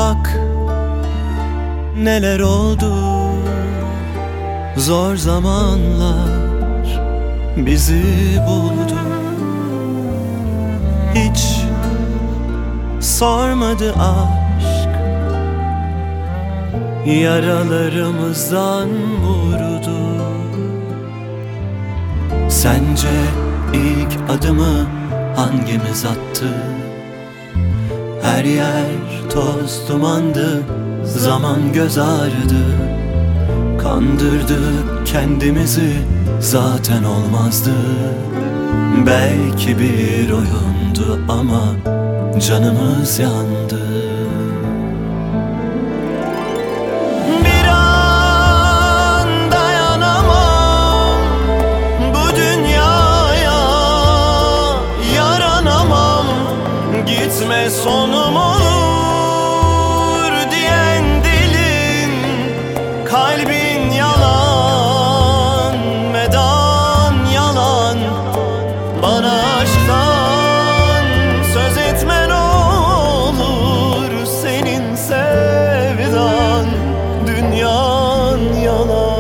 Bak neler oldu, zor zamanlar bizi buldu. Hiç sormadı aşk, yaralarımızdan vurdu. Sence ilk adımı hangimiz attı? Her yer toz dumandı, zaman göz ağrıdı. Kandırdık kendimizi, zaten olmazdı. Belki bir oyundu ama canımız yandı. Bir an dayanamam bu dünyaya, yaranamam, gitme sonum olur diyen dilin, kalbin yalan, medan yalan. Bana aşktan söz etme ne olur, senin sevdan dünyan yalan.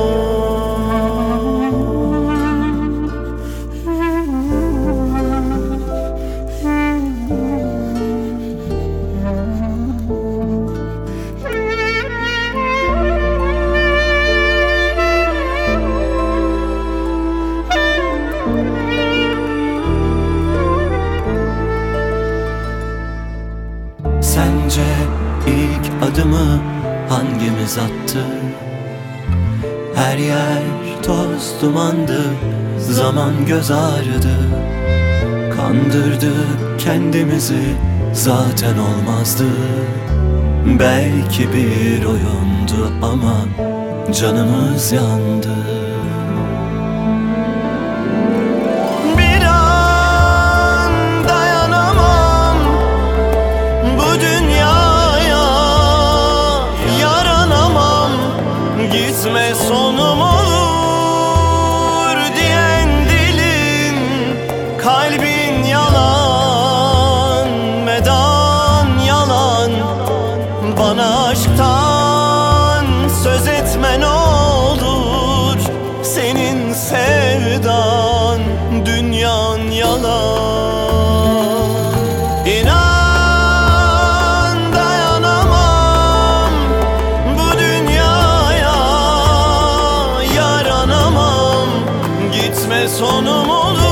Sence ilk adımı hangimiz attı? Her yer toz dumandı, zaman göz ağrıdı. Kandırdık kendimizi, zaten olmazdı. Belki bir oyundu ama canımız yandı. Gitme sonum olur diyen dilin, kalbin yalan, medan yalan. Bana aşktan söz etme ne olur, senin sevdan dünyan yalan. İnan sonum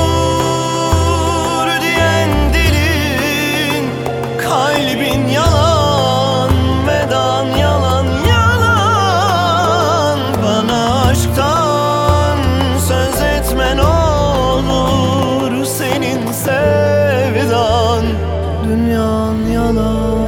olur diyen dilin, kalbin yalan, medan yalan yalan. Bana aşktan söz etme ne olur, senin sevdan dünyan yalan.